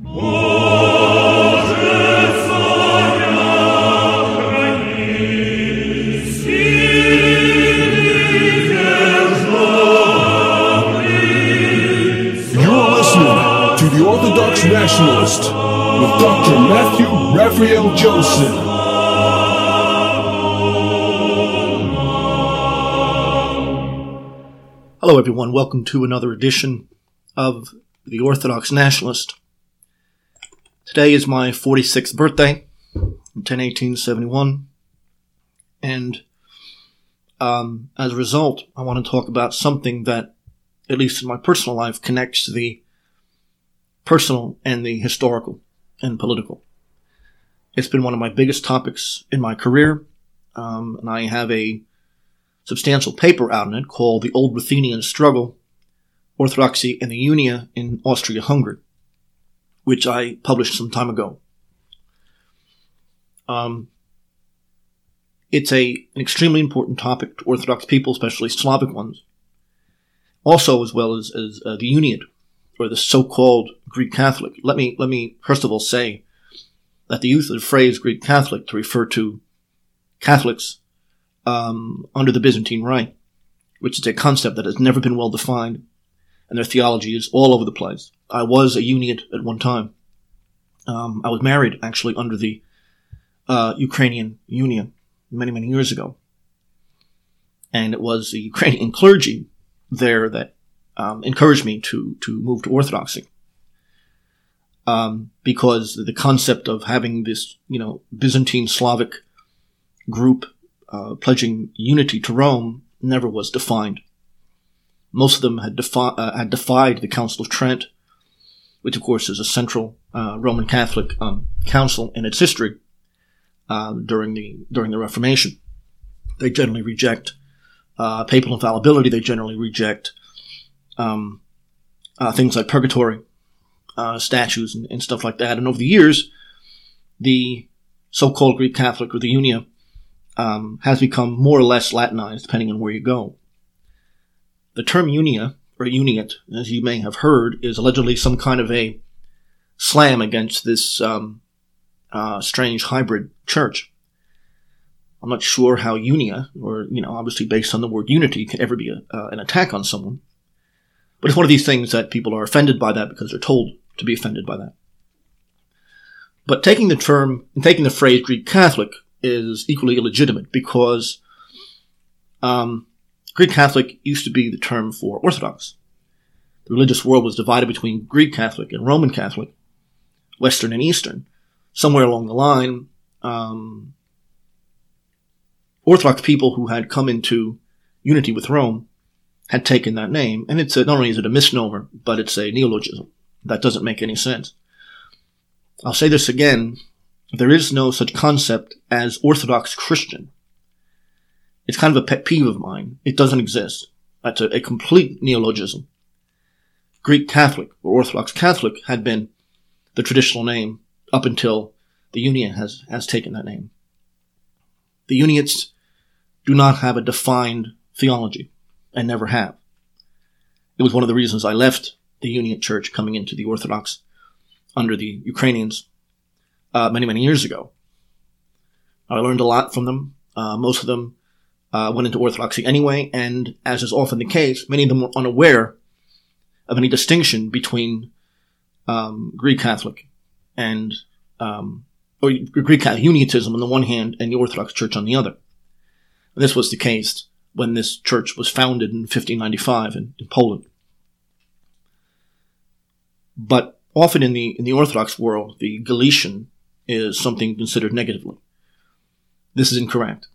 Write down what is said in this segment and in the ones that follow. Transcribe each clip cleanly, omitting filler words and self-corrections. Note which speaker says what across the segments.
Speaker 1: The Orthodox Nationalist with Dr. Matthew Raphael Joseph.
Speaker 2: Hello everyone, welcome to another edition of The Orthodox Nationalist. Today is my 46th birthday, 10/18/71, and as a result, I want to talk about something that, at least in my personal life, connects the personal and the historical and political. It's been one of my biggest topics in my career, and I have a substantial paper out on it called The Old Ruthenian Struggle, Orthodoxy and the Unia in Austria-Hungary, which I published some time ago. It's an extremely important topic to Orthodox people, especially Slavic ones, also as well as the Uniate, or the so-called Greek Catholic. Let me first of all say that the use of the phrase Greek Catholic to refer to Catholics under the Byzantine Rite, which is a concept that has never been well defined, and their theology is all over the place. I was a Uniate at one time. I was married, actually, under the Ukrainian Union many, many years ago. And it was the Ukrainian clergy there that encouraged me to move to Orthodoxy, because the concept of having this, Byzantine Slavic group pledging unity to Rome never was defined. Most of them had defied the Council of Trent, which of course is a central Roman Catholic council in its history during the Reformation. They generally reject papal infallibility. They generally reject things like purgatory, statues, and stuff like that. And over the years, the so-called Greek Catholic, or the Unia, has become more or less Latinized, depending on where you go. The term Unia, or Uniate, as you may have heard, is allegedly some kind of a slam against this strange hybrid church. I'm not sure how Unia, or, obviously based on the word unity, can ever be an attack on someone. But it's one of these things that people are offended by that because they're told to be offended by that. But taking the phrase Greek Catholic is equally illegitimate, because Greek Catholic used to be the term for Orthodox. The religious world was divided between Greek Catholic and Roman Catholic, Western and Eastern. Somewhere along the line, Orthodox people who had come into unity with Rome had taken that name, and it's not only is it a misnomer, but it's a neologism. That doesn't make any sense. I'll say this again: there is no such concept as Orthodox Christian. It's kind of a pet peeve of mine. It doesn't exist. That's a complete neologism. Greek Catholic, or Orthodox Catholic, had been the traditional name up until the Unia has taken that name. The Uniates do not have a defined theology, and never have. It was one of the reasons I left the Uniate Church coming into the Orthodox under the Ukrainians many, many years ago. I learned a lot from them. Most of them went into Orthodoxy anyway, and as is often the case, many of them were unaware of any distinction between Greek Catholic and or Greek Catholic Uniatism on the one hand and the Orthodox Church on the other. And this was the case when this church was founded in 1595 in Poland. But often in the Orthodox world, the Galician is something considered negatively. This is incorrect.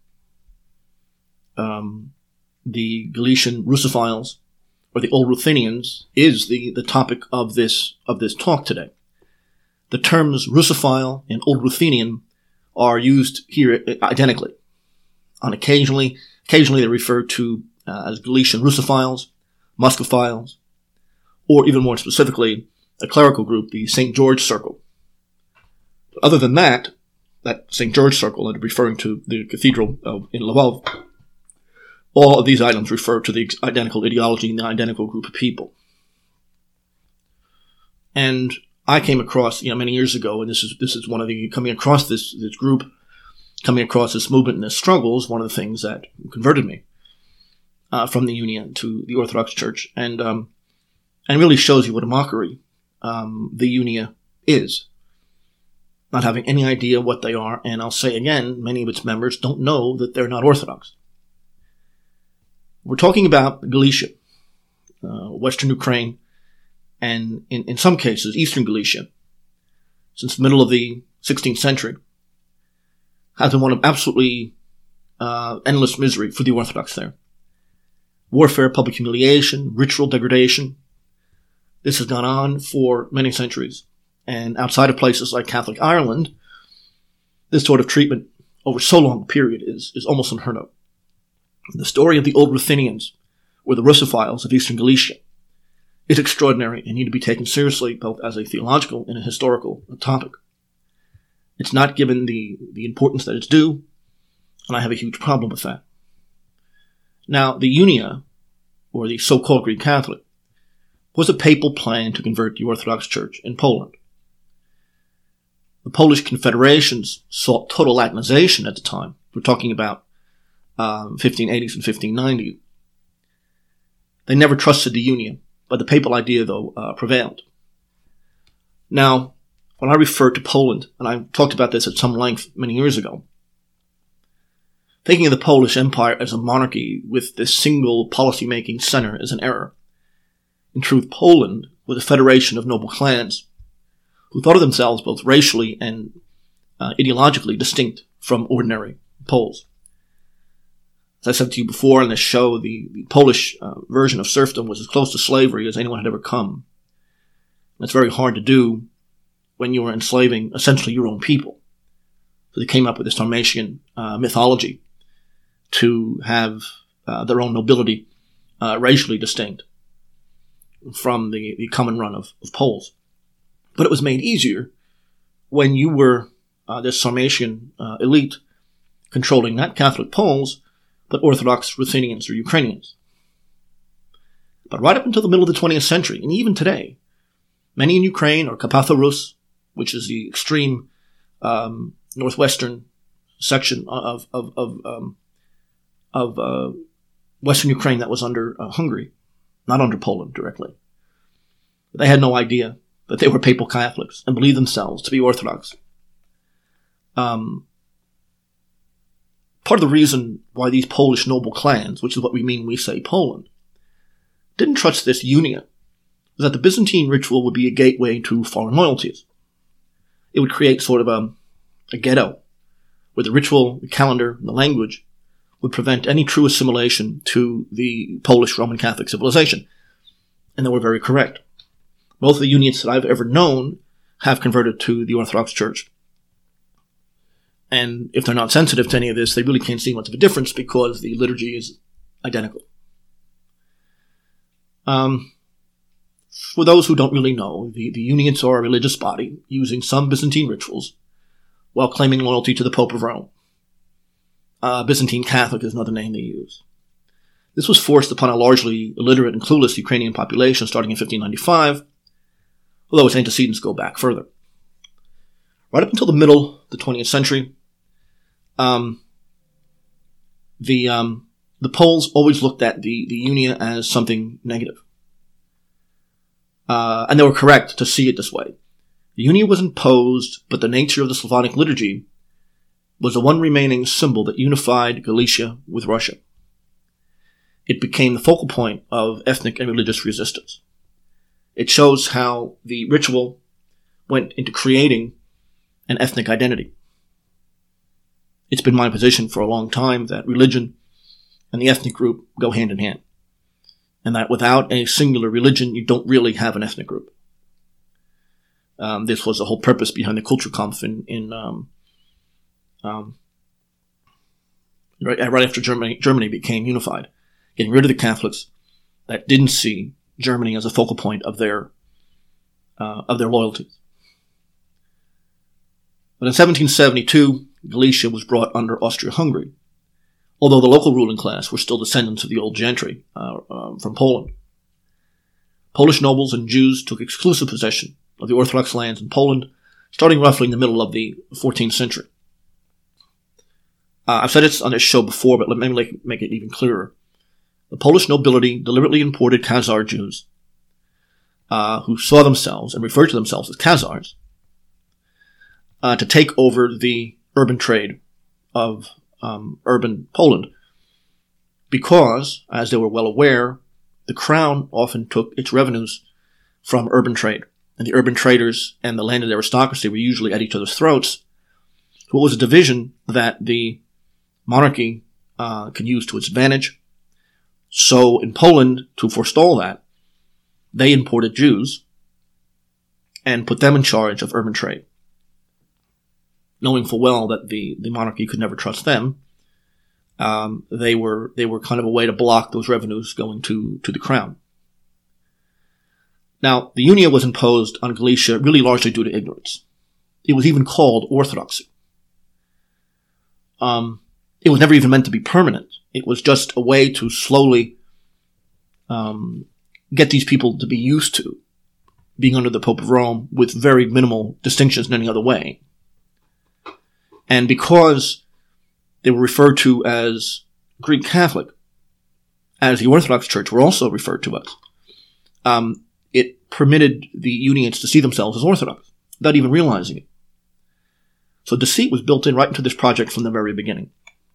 Speaker 2: The Galician Russophiles, or the Old Ruthenians, is the topic of this talk today. The terms Russophile and Old Ruthenian are used here identically. Occasionally they're referred to as Galician Russophiles, Muscophiles, or even more specifically, a clerical group, the St. George Circle. Other than that St. George Circle, that referring to the cathedral in Lvov, all of these items refer to the identical ideology and the identical group of people. And I came across, many years ago, and this is one of the, coming across this group, coming across this movement and this struggle is one of the things that converted me from the Unia to the Orthodox Church, and really shows you what a mockery the Unia is. Not having any idea what they are, and I'll say again, many of its members don't know that they're not Orthodox. We're talking about Galicia, Western Ukraine, and in some cases, Eastern Galicia, since the middle of the 16th century, has been one of absolutely endless misery for the Orthodox there. Warfare, public humiliation, ritual degradation. This has gone on for many centuries. And outside of places like Catholic Ireland, this sort of treatment over so long a period is almost unheard of. The story of the old Ruthenians, or the Russophiles of Eastern Galicia, is extraordinary and need to be taken seriously both as a theological and a historical topic. It's not given the importance that it's due, and I have a huge problem with that. Now, the Unia, or the so-called Greek Catholic, was a papal plan to convert the Orthodox Church in Poland. The Polish confederations sought total Latinization at the time. We're talking about 1580s and 1590s. They never trusted the Unia, but the papal idea, though, prevailed. Now, when I refer to Poland, and I talked about this at some length many years ago, thinking of the Polish Empire as a monarchy with this single policy-making center is an error. In truth, Poland was a federation of noble clans who thought of themselves both racially and ideologically distinct from ordinary Poles. As I said to you before in this show, the Polish version of serfdom was as close to slavery as anyone had ever come. That's very hard to do when you were enslaving essentially your own people. So they came up with this Sarmatian mythology to have their own nobility racially distinct from the common run of Poles. But it was made easier when you were this Sarmatian elite controlling not Catholic Poles, but Orthodox Ruthenians or Ukrainians. But right up until the middle of the 20th century, and even today, many in Ukraine, or Carpatho Rus, which is the extreme northwestern section of Western Ukraine that was under Hungary, not under Poland directly. They had no idea that they were papal Catholics and believed themselves to be Orthodox. Part of the reason why these Polish noble clans, which is what we mean when we say Poland, didn't trust this Unia was that the Byzantine ritual would be a gateway to foreign loyalties. It would create sort of a ghetto where the ritual, the calendar, and the language would prevent any true assimilation to the Polish Roman Catholic civilization. And they were very correct. Most of the Unions that I've ever known have converted to the Orthodox Church. And if they're not sensitive to any of this, they really can't see much of a difference because the liturgy is identical. For those who don't really know, the Unions are a religious body using some Byzantine rituals while claiming loyalty to the Pope of Rome. Byzantine Catholic is another name they use. This was forced upon a largely illiterate and clueless Ukrainian population starting in 1595, although its antecedents go back further. Right up until the middle of the 20th century, the Poles always looked at the Unia as something negative. And they were correct to see it this way. The Unia was imposed, but the nature of the Slavonic liturgy was the one remaining symbol that unified Galicia with Russia. It became the focal point of ethnic and religious resistance. It shows how the ritual went into creating an ethnic identity. It's been my position for a long time that religion and the ethnic group go hand in hand, and that without a singular religion, you don't really have an ethnic group. This was the whole purpose behind the Kulturkampf right after Germany became unified, getting rid of the Catholics that didn't see Germany as a focal point of their loyalties. But in 1772, Galicia was brought under Austria-Hungary, although the local ruling class were still descendants of the old gentry from Poland. Polish nobles and Jews took exclusive possession of the Orthodox lands in Poland, starting roughly in the middle of the 14th century. I've said this on this show before, but let me make it even clearer. The Polish nobility deliberately imported Khazar Jews, who saw themselves and referred to themselves as Khazars, to take over the urban trade of urban Poland, because, as they were well aware, the crown often took its revenues from urban trade, and the urban traders and the landed aristocracy were usually at each other's throats. So it was a division that the monarchy could use to its advantage. So in Poland, to forestall that, they imported Jews and put them in charge of urban trade, knowing full well that the monarchy could never trust them. They were kind of a way to block those revenues going to the crown. Now, the Unia was imposed on Galicia really largely due to ignorance. It was even called Orthodoxy. It was never even meant to be permanent. It was just a way to slowly get these people to be used to being under the Pope of Rome with very minimal distinctions in any other way. And because they were referred to as Greek Catholic, as the Orthodox Church were also referred to as, it permitted the Unians to see themselves as Orthodox, without even realizing it. So deceit was built in right into this project from the very beginning.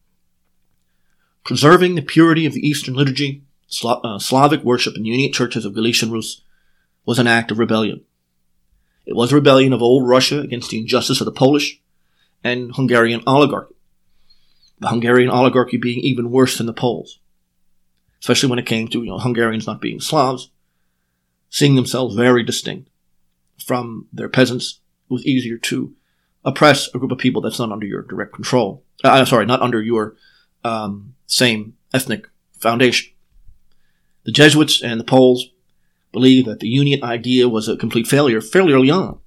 Speaker 2: Preserving the purity of the Eastern liturgy, Slavic worship in the Uniate churches of Galicia and Rus was an act of rebellion. It was a rebellion of old Russia against the injustice of the Polish and Hungarian oligarchy. The Hungarian oligarchy being even worse than the Poles, especially when it came to Hungarians not being Slavs, seeing themselves very distinct from their peasants. It was easier to oppress a group of people that's not under your direct control. Not under your same ethnic foundation. The Jesuits and the Poles believed that the Uniate idea was a complete failure fairly early on.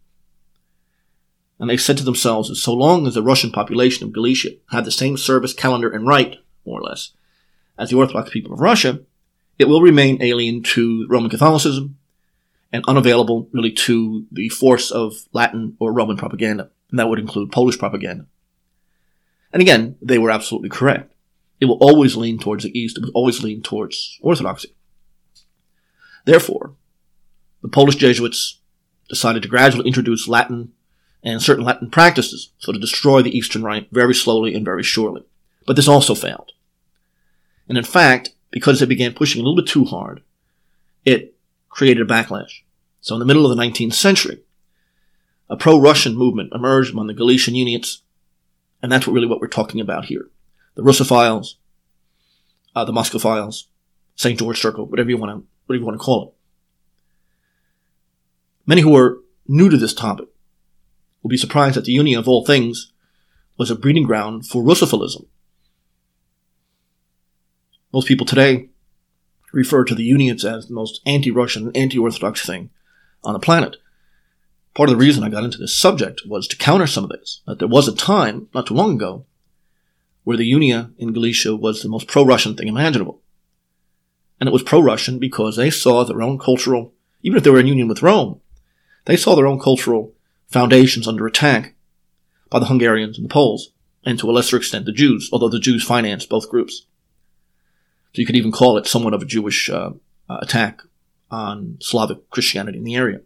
Speaker 2: And they said to themselves that so long as the Russian population of Galicia had the same service calendar and rite, more or less, as the Orthodox people of Russia, it will remain alien to Roman Catholicism and unavailable really to the force of Latin or Roman propaganda. And that would include Polish propaganda. And again, they were absolutely correct. It will always lean towards the East. It will always lean towards Orthodoxy. Therefore, the Polish Jesuits decided to gradually introduce Latin and certain Latin practices, so to destroy the Eastern Rite very slowly and very surely. But this also failed. And in fact, because they began pushing a little bit too hard, it created a backlash. So in the middle of the 19th century, a pro-Russian movement emerged among the Galician Uniates, and that's what we're talking about here. The Russophiles, the Muscophiles, St. George Circle, whatever you want to call it. Many who are new to this topic will be surprised that the Unia, of all things, was a breeding ground for Russophilism. Most people today refer to the Uniates as the most anti-Russian and anti-Orthodox thing on the planet. Part of the reason I got into this subject was to counter some of this, that there was a time, not too long ago, where the Unia in Galicia was the most pro-Russian thing imaginable. And it was pro-Russian because they saw their own cultural, even if they were in union with Rome, they saw their own cultural foundations under attack by the Hungarians and the Poles, and to a lesser extent the Jews, although the Jews financed both groups. So you could even call it somewhat of a Jewish attack on Slavic Christianity in the area.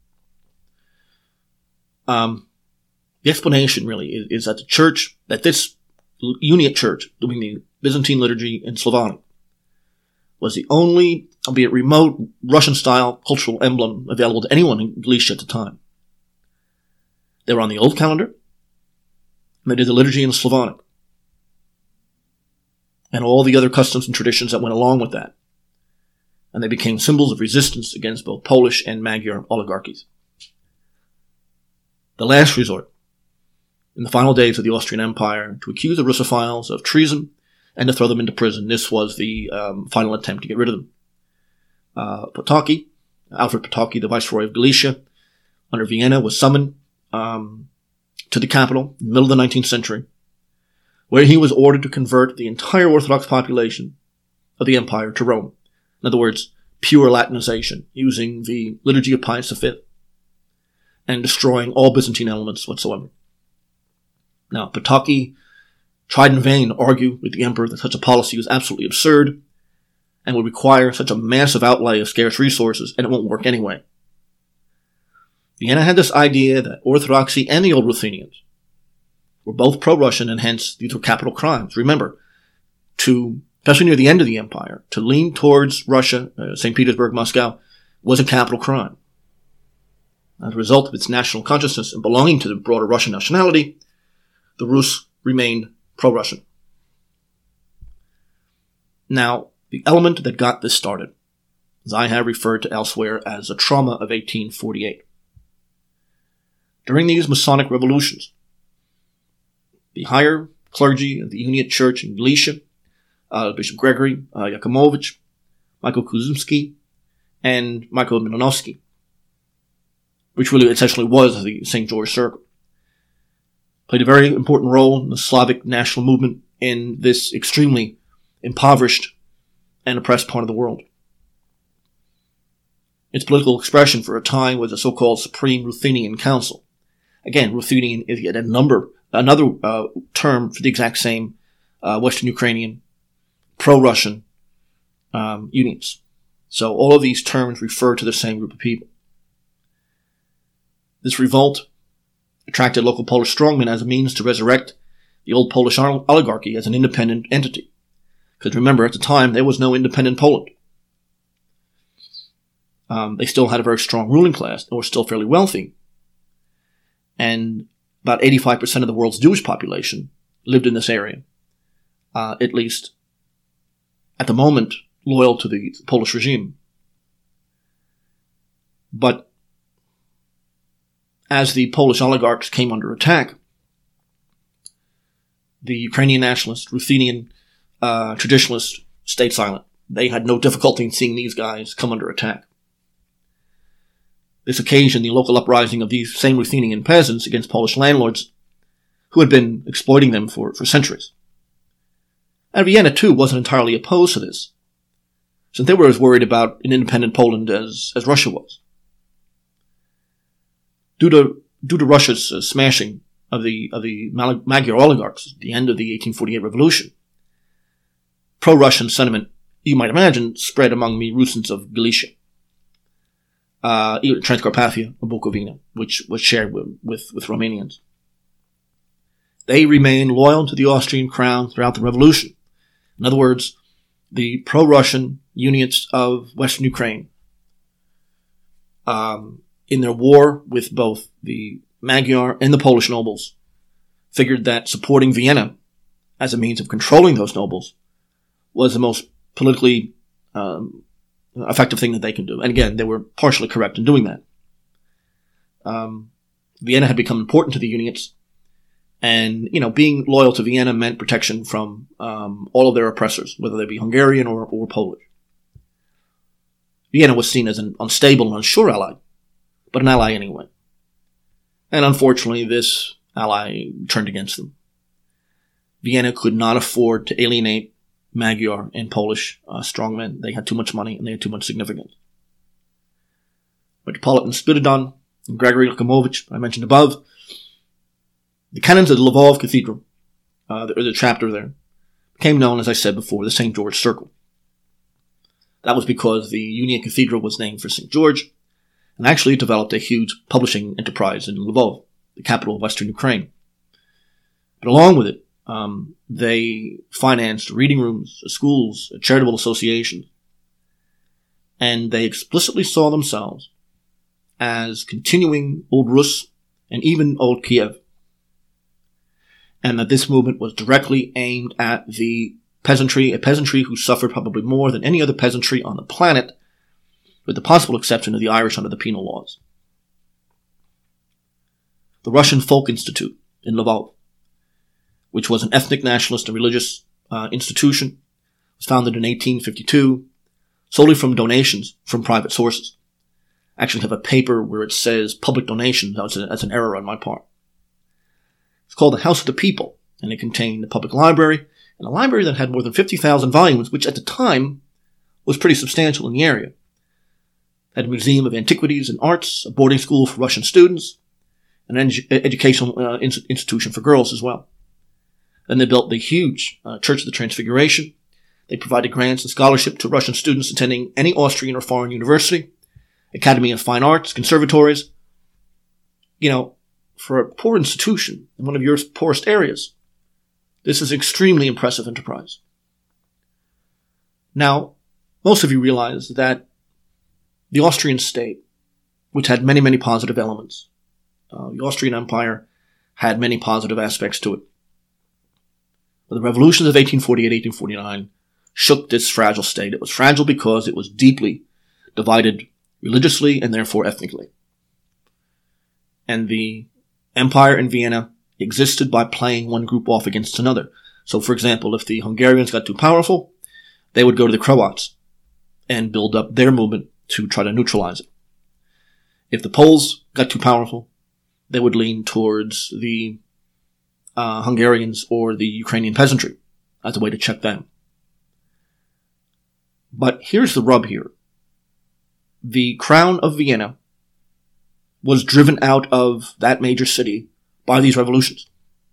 Speaker 2: The explanation really is that the church, that this Uniate church, doing the Byzantine liturgy in Slavonic, was the only, albeit remote, Russian-style cultural emblem available to anyone in Galicia at the time. They were on the old calendar, and they did the liturgy in Slavonic, and all the other customs and traditions that went along with that. And they became symbols of resistance against both Polish and Magyar oligarchies. The last resort, in the final days of the Austrian Empire, to accuse the Russophiles of treason and to throw them into prison. This was the final attempt to get rid of them. Alfred Potocki, the Viceroy of Galicia, under Vienna, was summoned to the capital in the middle of the 19th century, where he was ordered to convert the entire Orthodox population of the empire to Rome. In other words, pure Latinization, using the liturgy of Pius V. and destroying all Byzantine elements whatsoever. Now, Potocki tried in vain to argue with the emperor that such a policy was absolutely absurd and would require such a massive outlay of scarce resources, and it won't work anyway. Vienna had this idea that Orthodoxy and the Old Ruthenians were both pro-Russian, and hence these were capital crimes. Remember, especially near the end of the empire, to lean towards Russia, St. Petersburg, Moscow, was a capital crime. As a result of its national consciousness and belonging to the broader Russian nationality, the Rus remained pro-Russian. Now, the element that got this started, as I have referred to elsewhere as the trauma of 1848. During these Masonic revolutions, the higher clergy of the Uniate Church in Galicia, Bishop Gregory Yakimovich, Michael Kuzymski, and Michael Milanovsky, which really essentially was the St. George Circle, played a very important role in the Slavic national movement in this extremely impoverished and oppressed part of the world. Its political expression for a time was the so-called Supreme Ruthenian Council. Again, Ruthenian is yet another term for the exact same Western Ukrainian pro-Russian unions. So all of these terms refer to the same group of people. This revolt attracted local Polish strongmen as a means to resurrect the old Polish oligarchy as an independent entity. Because remember, at the time, there was no independent Poland. They still had a very strong ruling class and were still fairly wealthy. And about 85% of the world's Jewish population lived in this area, at least at the moment, loyal to the Polish regime. But as the Polish oligarchs came under attack, the Ukrainian nationalists, Ruthenian traditionalists stayed silent. They had no difficulty in seeing these guys come under attack. This occasioned the local uprising of these same Ruthenian peasants against Polish landlords who had been exploiting them for centuries. And Vienna, too, wasn't entirely opposed to this, since they were as worried about an independent Poland as Russia was. Due to Russia's smashing of the Magyar oligarchs at the end of the 1848 revolution, pro-Russian sentiment, you might imagine, spread among the Rusins of Galicia, Transcarpathia, and Bukovina, which was shared with Romanians. They remained loyal to the Austrian crown throughout the revolution. In other words, the pro-Russian unions of Western Ukraine, in their war with both the Magyar and the Polish nobles, figured that supporting Vienna as a means of controlling those nobles was the most politically effective thing that they can do. And again, they were partially correct in doing that. Vienna had become important to the Uniates, and, being loyal to Vienna meant protection from all of their oppressors, whether they be Hungarian or Polish. Vienna was seen as an unstable and unsure ally, but an ally anyway. And unfortunately, this ally turned against them. Vienna could not afford to alienate Magyar and Polish strongmen. They had too much money and they had too much significance. Metropolitan Spiridon and Gregory Yakimovich, I mentioned above, the canons of the Lvov Cathedral, the chapter there, became known, as I said before, the St. George Circle. That was because the Uniate Cathedral was named for St. George, and actually developed a huge publishing enterprise in Lvov, the capital of Western Ukraine. But along with it, they financed reading rooms, schools, charitable associations, and they explicitly saw themselves as continuing Old Rus and even Old Kiev, and that this movement was directly aimed at the peasantry, a peasantry who suffered probably more than any other peasantry on the planet, with the possible exception of the Irish under the penal laws. The Russian Folk Institute in Lvov, which was an ethnic nationalist and religious institution, was founded in 1852 solely from donations from private sources. I actually have a paper where it says public donations. That's an error on my part. It's called the House of the People, and it contained a public library, and a library that had more than 50,000 volumes, which at the time was pretty substantial in the area. It had a museum of antiquities and arts, a boarding school for Russian students, an educational institution for girls as well. Then they built the huge Church of the Transfiguration. They provided grants and scholarship to Russian students attending any Austrian or foreign university, Academy of Fine Arts, conservatories. For a poor institution in one of Europe's poorest areas, this is an extremely impressive enterprise. Now, most of you realize that the Austrian state, which had many, many positive elements, the Austrian Empire had many positive aspects to it. But the revolutions of 1848, 1849 shook this fragile state. It was fragile because it was deeply divided religiously and therefore ethnically. And the empire in Vienna existed by playing one group off against another. So, for example, if the Hungarians got too powerful, they would go to the Croats and build up their movement to try to neutralize it. If the Poles got too powerful, they would lean towards the Hungarians or the Ukrainian peasantry as a way to check them. But here's the rub here. The Crown of Vienna was driven out of that major city by these revolutions.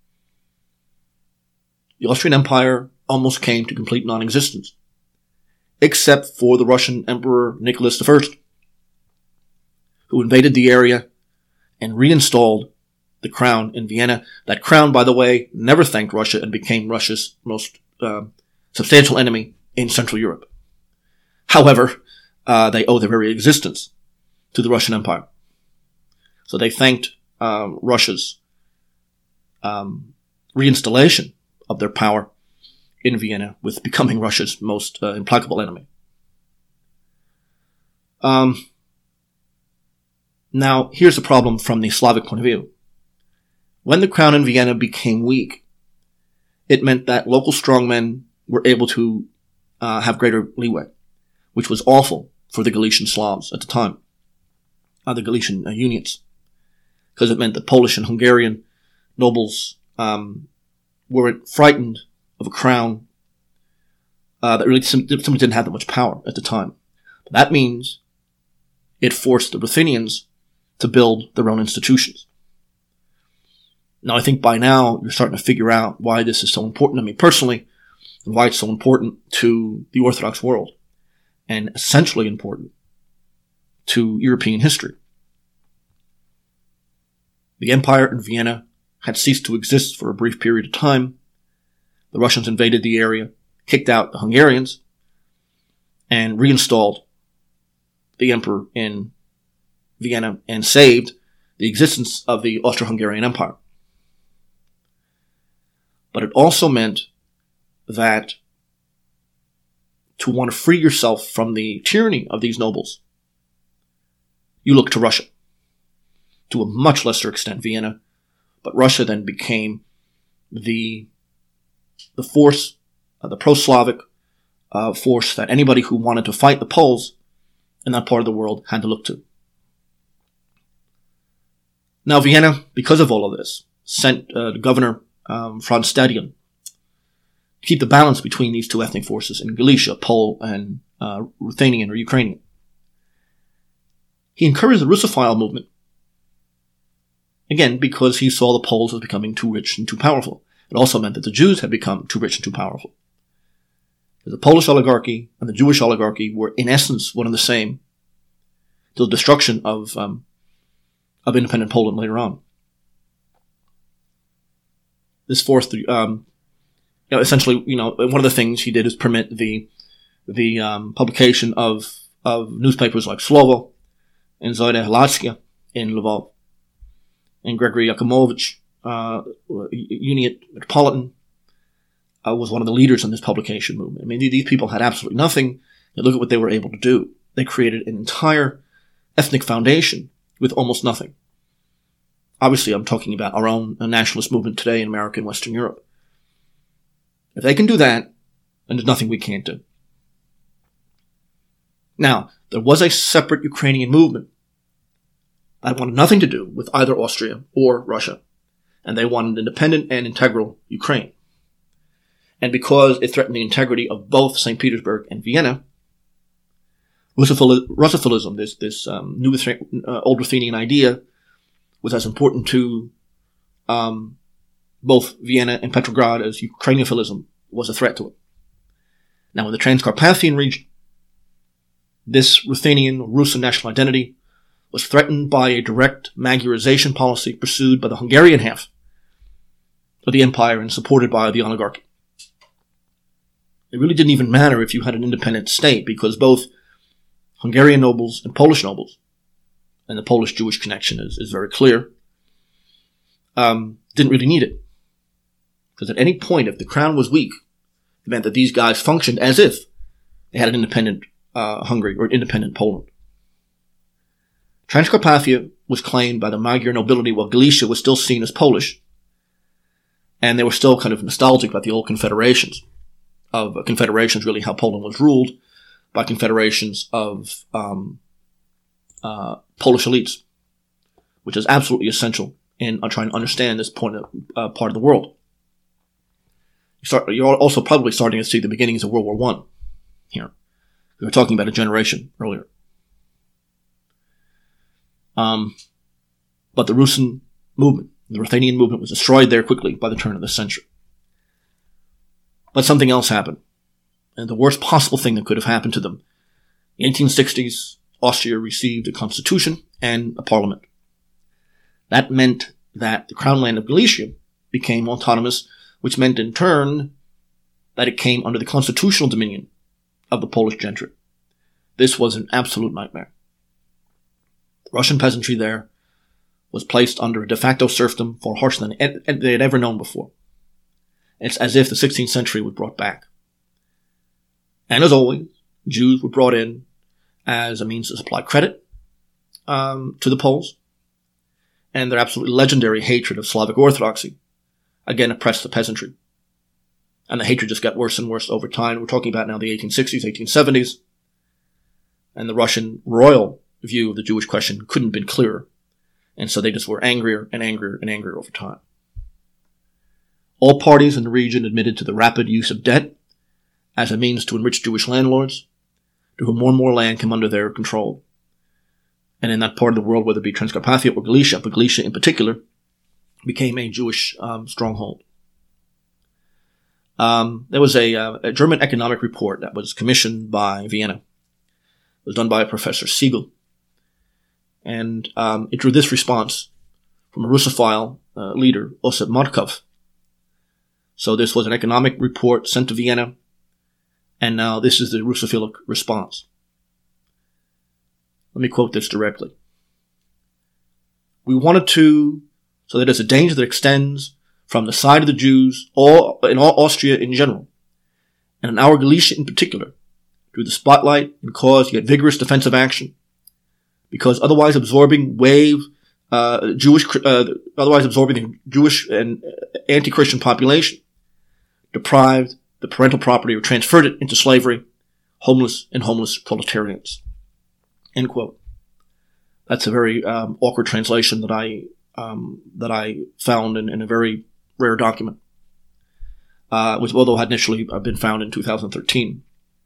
Speaker 2: The Austrian Empire almost came to complete non-existence, except for the Russian Emperor Nicholas I, who invaded the area and reinstalled the crown in Vienna. That crown, by the way, never thanked Russia and became Russia's most substantial enemy in Central Europe. However, they owe their very existence to the Russian Empire. So they thanked Russia's reinstallation of their power in Vienna with becoming Russia's most implacable enemy. Now, here's the problem from the Slavic point of view. When the crown in Vienna became weak, it meant that local strongmen were able to have greater leeway, which was awful for the Galician Slavs at the time, the Galician unions, because it meant that Polish and Hungarian nobles were frightened of a crown that really simply didn't have that much power at the time. But that means it forced the Ruthenians to build their own institutions. Now, I think by now you're starting to figure out why this is so important to me personally, and why it's so important to the Orthodox world, and essentially important to European history. The empire in Vienna had ceased to exist for a brief period of time. The Russians invaded the area, kicked out the Hungarians, and reinstalled the emperor in Vienna and saved the existence of the Austro-Hungarian Empire. But it also meant that to want to free yourself from the tyranny of these nobles, you look to Russia. To a much lesser extent, Vienna. But Russia then became the force, the pro-Slavic force that anybody who wanted to fight the Poles in that part of the world had to look to. Now, Vienna, because of all of this, sent the governor Franz Stadion to keep the balance between these two ethnic forces in Galicia, Pole and Ruthenian or Ukrainian. He encouraged the Russophile movement, again, because he saw the Poles as becoming too rich and too powerful. It also meant that the Jews had become too rich and too powerful. The Polish oligarchy and the Jewish oligarchy were, in essence, one and the same, till the destruction of independent Poland later on. This forced essentially, one of the things he did is permit the publication of newspapers like Slovo and Zayda Hladska in Lvov, and Gregory Yakimovich, Uniate Metropolitan, was one of the leaders in this publication movement. I mean, these people had absolutely nothing. And look at what they were able to do. They created an entire ethnic foundation with almost nothing. Obviously, I'm talking about our own nationalist movement today in America and Western Europe. If they can do that, then there's nothing we can't do. Now, there was a separate Ukrainian movement that wanted nothing to do with either Austria or Russia, and they wanted independent and integral Ukraine. And because it threatened the integrity of both St. Petersburg and Vienna, Russophilism, this new old Ruthenian idea, was as important to both Vienna and Petrograd as Ukrainophilism was a threat to it. Now, in the Transcarpathian region, this Ruthenian or Russian national identity was threatened by a direct Magyarization policy pursued by the Hungarian half of the empire and supported by the oligarchy. It really didn't even matter if you had an independent state, because both Hungarian nobles and Polish nobles, and the Polish-Jewish connection is very clear, didn't really need it. Because at any point, if the crown was weak, it meant that these guys functioned as if they had an independent Hungary or independent Poland. Transcarpathia was claimed by the Magyar nobility while Galicia was still seen as Polish, and they were still kind of nostalgic about the old confederations, really how Poland was ruled by confederations of Polish elites, which is absolutely essential in trying to understand this part of the world. You're also probably starting to see the beginnings of World War I here. We were talking about a generation earlier. But the Rusin movement, the Ruthenian movement, was destroyed there quickly by the turn of the century. But something else happened, and the worst possible thing that could have happened to them. In the 1860s, Austria received a constitution and a parliament. That meant that the crown land of Galicia became autonomous, which meant in turn that it came under the constitutional dominion of the Polish gentry. This was an absolute nightmare. The Russian peasantry there was placed under a de facto serfdom far harsher than they had ever known before. It's as if the 16th century was brought back. And as always, Jews were brought in as a means to supply credit to the Poles, and their absolutely legendary hatred of Slavic Orthodoxy again oppressed the peasantry. And the hatred just got worse and worse over time. We're talking about now the 1860s, 1870s, and the Russian royal view of the Jewish question couldn't have been clearer. And so they just were angrier and angrier and angrier over time. All parties in the region admitted to the rapid use of debt as a means to enrich Jewish landlords, to whom more and more land came under their control. And in that part of the world, whether it be Transcarpathia or Galicia, but Galicia in particular, became a Jewish stronghold. There was a German economic report that was commissioned by Vienna. It was done by Professor Siegel. And it drew this response from a Russophile leader, Osip Markov. So this was an economic report sent to Vienna, and now this is the Russophilic response. Let me quote this directly. We wanted to, so that there's a danger that extends from the side of the Jews, in all Austria in general, and in our Galicia in particular, through the spotlight and cause yet vigorous defensive action, because otherwise absorbing the Jewish and anti-Christian population, deprived the parental property or transferred it into slavery, homeless proletarians. End quote. That's a very awkward translation that I found in a very rare document, which although had initially been found in 2013.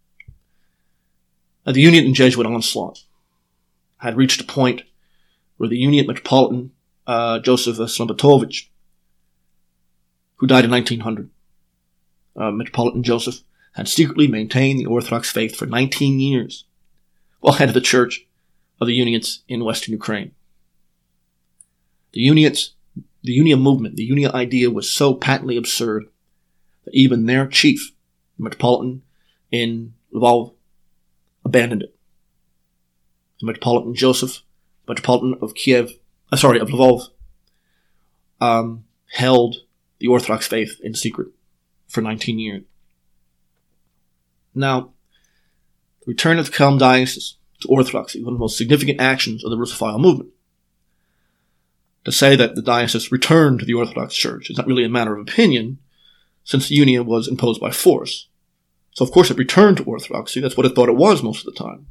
Speaker 2: The Uniate and Jesuit onslaught had reached a point where the Uniate Metropolitan Joseph Slobodowicz, who died in 1900, Metropolitan Joseph had secretly maintained the Orthodox faith for 19 years, while head of the Church of the Uniates in Western Ukraine. The Unia movement, the Unia idea was so patently absurd that even their chief, the Metropolitan in Lvov, abandoned it. The Metropolitan Joseph, Metropolitan of Lvov, held the Orthodox faith in secret for 19 years. Now, the return of the Kelm Diocese to Orthodoxy was one of the most significant actions of the Russophile movement. To say that the diocese returned to the Orthodox Church is not really a matter of opinion, since the Unia was imposed by force. So of course it returned to Orthodoxy. That's what it thought it was most of the time.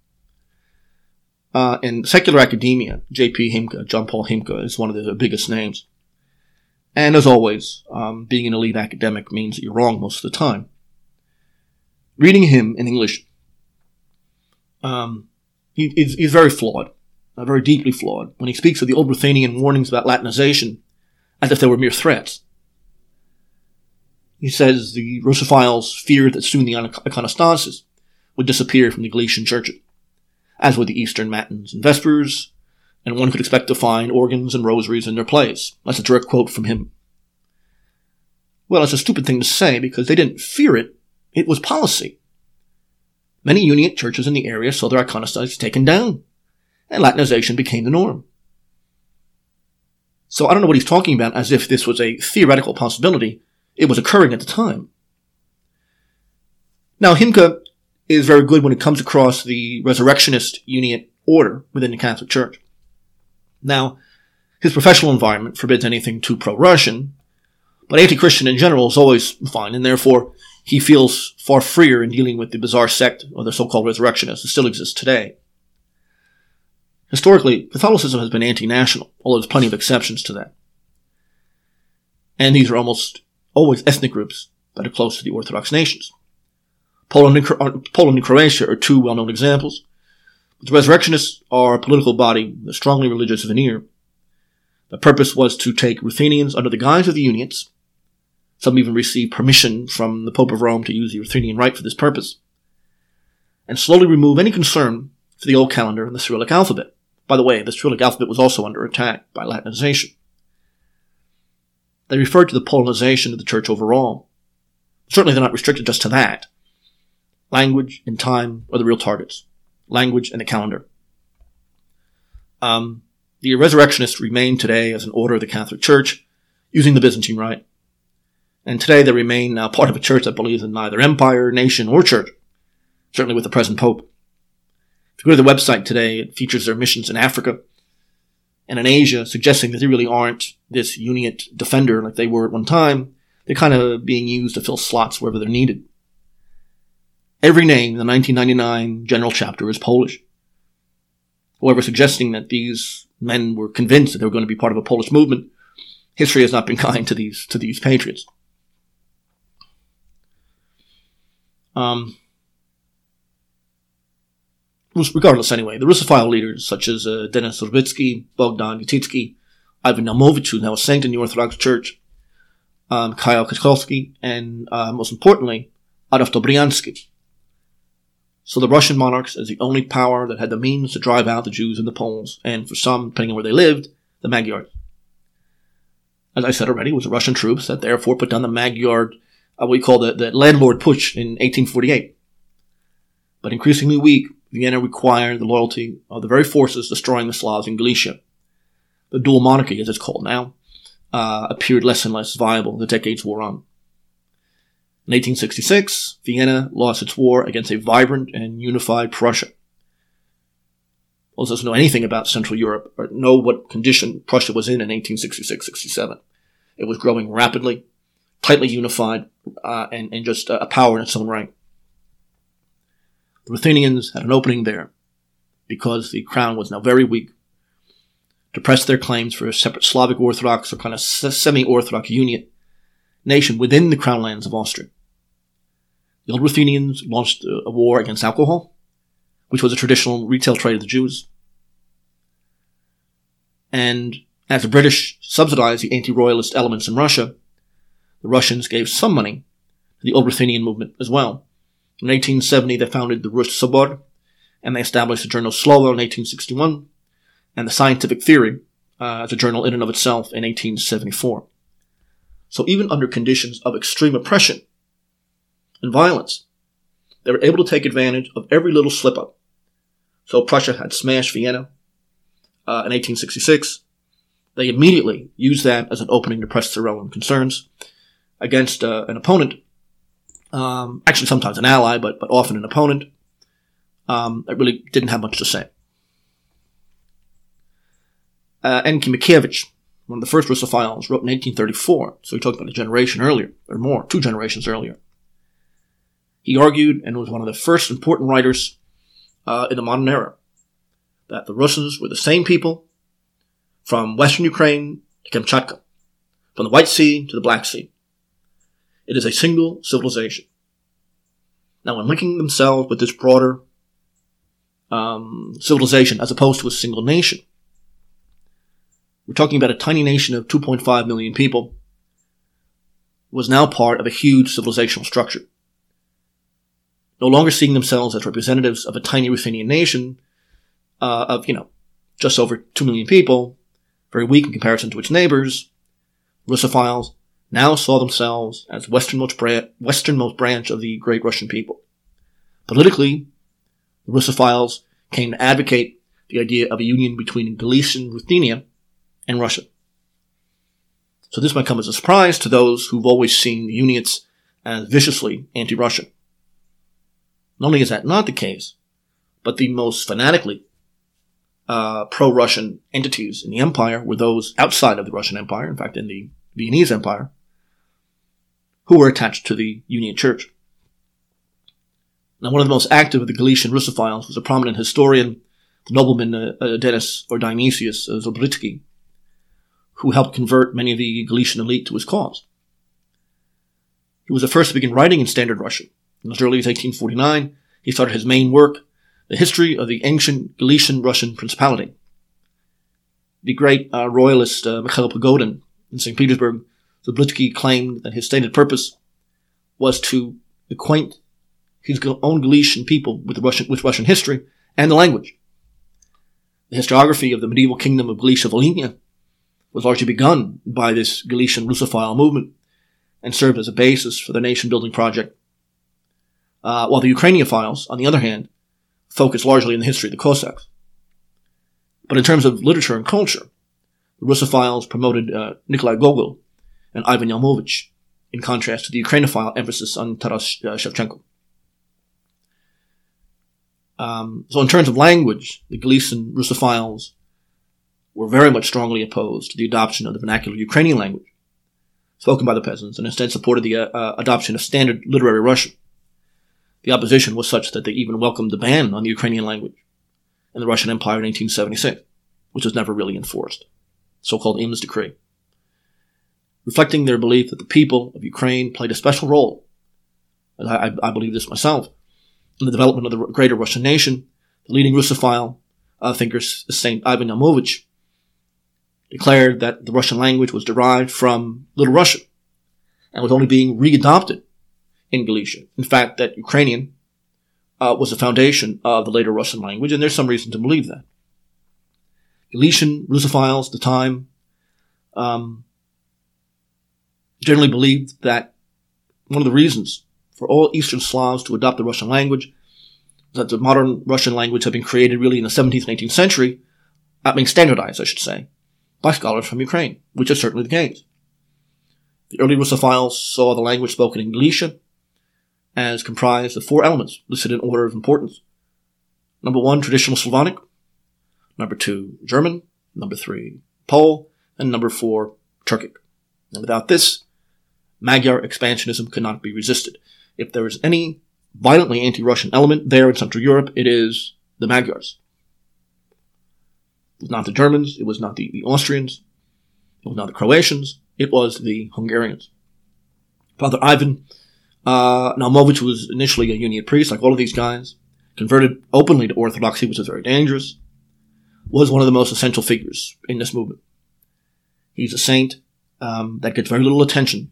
Speaker 2: In secular academia, J.P. Himka, John Paul Himka, is one of the biggest names. And as always, being an elite academic means that you're wrong most of the time. Reading him in English, he's very flawed. very deeply flawed, when he speaks of the old Ruthenian warnings about Latinization as if they were mere threats. He says the Russophiles feared that soon the iconostasis would disappear from the Galician churches, as would the Eastern Matins and Vespers, and one could expect to find organs and rosaries in their place. That's a direct quote from him. Well, it's a stupid thing to say because they didn't fear it. It was policy. Many Uniate churches in the area saw their iconostasis taken down, and Latinization became the norm. So I don't know what he's talking about as if this was a theoretical possibility. It was occurring at the time. Now, Himka is very good when it comes across the resurrectionist Uniate order within the Catholic Church. Now, his professional environment forbids anything too pro-Russian, but anti-Christian in general is always fine, and therefore he feels far freer in dealing with the bizarre sect of the so-called resurrectionists that still exists today. Historically, Catholicism has been anti-national, although there's plenty of exceptions to that. And these are almost always ethnic groups that are close to the Orthodox nations. Poland and Croatia are two well-known examples. But the resurrectionists are a political body with a strongly religious veneer. The purpose was to take Ruthenians under the guise of the Uniates. Some even received permission from the Pope of Rome to use the Ruthenian rite for this purpose, and slowly remove any concern for the old calendar and the Cyrillic alphabet. By the way, the Cyrillic alphabet was also under attack by Latinization. They referred to the Polonization of the Church overall. Certainly they're not restricted just to that. Language and time are the real targets. Language and the calendar. The resurrectionists remain today as an order of the Catholic Church, using the Byzantine Rite. And today they remain now part of a church that believes in neither empire, nation, or church, certainly with the present Pope. If you go to the website today, it features their missions in Africa and in Asia, suggesting that they really aren't this Uniate defender like they were at one time. They're kind of being used to fill slots wherever they're needed. Every name in the 1999 General Chapter is Polish. However, suggesting that these men were convinced that they were going to be part of a Polish movement, history has not been kind to these patriots. Regardless, anyway, the Russophile leaders such as Denis Urbitsky, Bogdan Yatitsky, Ivan Naumovich, who's now a saint in the Orthodox Church, Kyle Kachkovsky, and most importantly, Adolf Dobriansky. So the Russian monarchs is the only power that had the means to drive out the Jews and the Poles, and for some, depending on where they lived, the Magyars. As I said already, it was the Russian troops that therefore put down the Magyar, what we call the landlord putsch in 1848. But increasingly weak, Vienna required the loyalty of the very forces destroying the Slavs in Galicia. The dual monarchy, as it's called now, appeared less and less viable as the decades wore on. In 1866, Vienna lost its war against a vibrant and unified Prussia. Those doesn't know anything about Central Europe or know what condition Prussia was in 1866-67. It was growing rapidly, tightly unified, and just a power in its own right. The Ruthenians had an opening there because the crown was now very weak to press their claims for a separate Slavic Orthodox or kind of semi-Orthodox Uniate nation within the crown lands of Austria. The old Ruthenians launched a war against alcohol, which was a traditional retail trade of the Jews. And as the British subsidized the anti-royalist elements in Russia, the Russians gave some money to the old Ruthenian movement as well. In 1870, they founded the Rus Sobor, and they established the journal Slovo in 1861, and the Scientific Theory as a journal in and of itself in 1874. So even under conditions of extreme oppression and violence, they were able to take advantage of every little slip-up. So Prussia had smashed Vienna in 1866. They immediately used that as an opening to press their own concerns against an opponent, actually sometimes an ally, but often an opponent, that really didn't have much to say. Enki Mickiewicz, one of the first Russophiles, wrote in 1834, so he talked about a generation earlier, or more, 2 generations earlier. He argued, and was one of the first important writers in the modern era, that the Russians were the same people from Western Ukraine to Kamchatka, from the White Sea to the Black Sea. It is a single civilization. Now, when linking themselves with this broader civilization as opposed to a single nation. We're talking about a tiny nation of 2.5 million people was now part of a huge civilizational structure. No longer seeing themselves as representatives of a tiny Ruthenian nation of, just over 2 million people, very weak in comparison to its neighbors, Russophiles now saw themselves as westernmost branch of the great Russian people. Politically, the Russophiles came to advocate the idea of a union between Galician Ruthenia and Russia. So this might come as a surprise to those who've always seen the Uniates as viciously anti-Russian. Not only is that not the case, but the most fanatically pro-Russian entities in the empire were those outside of the Russian Empire, in fact in the Viennese Empire, who were attached to the Uniate Church. Now, one of the most active of the Galician Russophiles was a prominent historian, the nobleman Denis or Dionysius Zabriskie, who helped convert many of the Galician elite to his cause. He was the first to begin writing in Standard Russian. In as early as 1849, he started his main work, The History of the Ancient Galician Russian Principality. The great royalist Mikhail Pogodin in St. Petersburg, Zabriskie claimed that his stated purpose was to acquaint his own Galician people with Russian history and the language. The historiography of the medieval kingdom of Galicia-Volhynia was largely begun by this Galician Russophile movement and served as a basis for the nation-building project. While the Ukrainiophiles, on the other hand, focused largely on the history of the Cossacks. But in terms of literature and culture, the Russophiles promoted Nikolai Gogol and Ivan Yamovich, in contrast to the Ukrainophile emphasis on Taras Shevchenko. So in terms of language, the Galician Russophiles were very much strongly opposed to the adoption of the vernacular Ukrainian language spoken by the peasants, and instead supported the adoption of standard literary Russian. The opposition was such that they even welcomed the ban on the Ukrainian language in the Russian Empire in 1876, which was never really enforced, so-called Im's Decree. Reflecting their belief that the people of Ukraine played a special role, and I believe this myself, in the development of the greater Russian nation, the leading Russophile thinker, St. Ivan Yamovich, declared that the Russian language was derived from Little Russian and was only being readopted in Galicia. In fact, that Ukrainian was the foundation of the later Russian language, and there's some reason to believe that. Galician Russophiles at the time generally believed that one of the reasons for all Eastern Slavs to adopt the Russian language was that the modern Russian language had been created really in the 17th and 18th century, being standardized, I should say, by scholars from Ukraine, which is certainly the case. The early Russophiles saw the language spoken in Galicia as comprised of 4 elements listed in order of importance. Number 1, traditional Slavonic. Number 2, German. Number 3, Pole. And number 4, Turkic. And without this, Magyar expansionism could not be resisted. If there is any violently anti-Russian element there in Central Europe, it is the Magyars. It was not the Germans, it was not the Austrians, it was not the Croatians, it was the Hungarians. Father Ivan Naumovich was initially a Uniate priest, like all of these guys, converted openly to Orthodoxy, which is very dangerous, was one of the most essential figures in this movement. He's a saint that gets very little attention.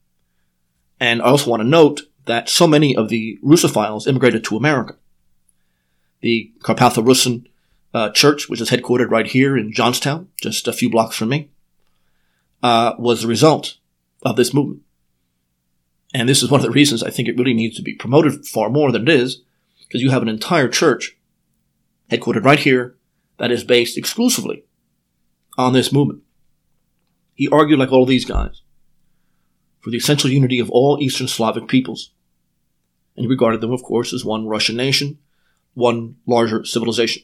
Speaker 2: And I also want to note that so many of the Russophiles immigrated to America. The Carpatho-Russan church, which is headquartered right here in Johnstown, just a few blocks from me, was the result of this movement. And this is one of the reasons I think it really needs to be promoted far more than it is, because you have an entire church headquartered right here that is based exclusively on this movement. He argued, like all of these guys, for the essential unity of all Eastern Slavic peoples. And he regarded them, of course, as one Russian nation, one larger civilization.